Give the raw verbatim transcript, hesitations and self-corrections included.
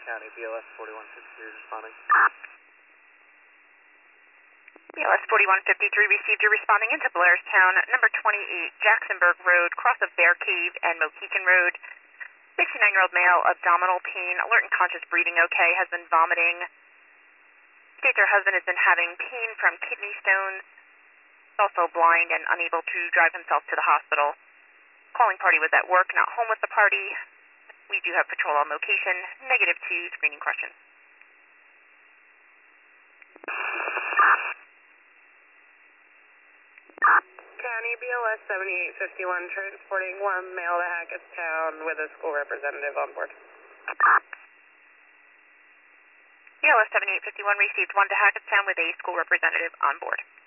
County, B L S forty-one fifty-three responding. B L S forty-one fifty-three received you responding into Blairstown, number twenty-eight, Jacksonburg Road, cross of Bear Cave and Mohican Road. sixty-nine-year-old male, abdominal pain, alert and conscious, breathing okay, has been vomiting. States her husband has been having pain from kidney stones. He's also blind and unable to drive himself to the hospital. Calling party was at work, not home with the party. We do have patrol on location. Negative two screening questions. County, B L S seventy-eight fifty-one, transporting one male to Hackettstown with a school representative on board. B L S seventy-eight fifty-one received one to Hackettstown with a school representative on board.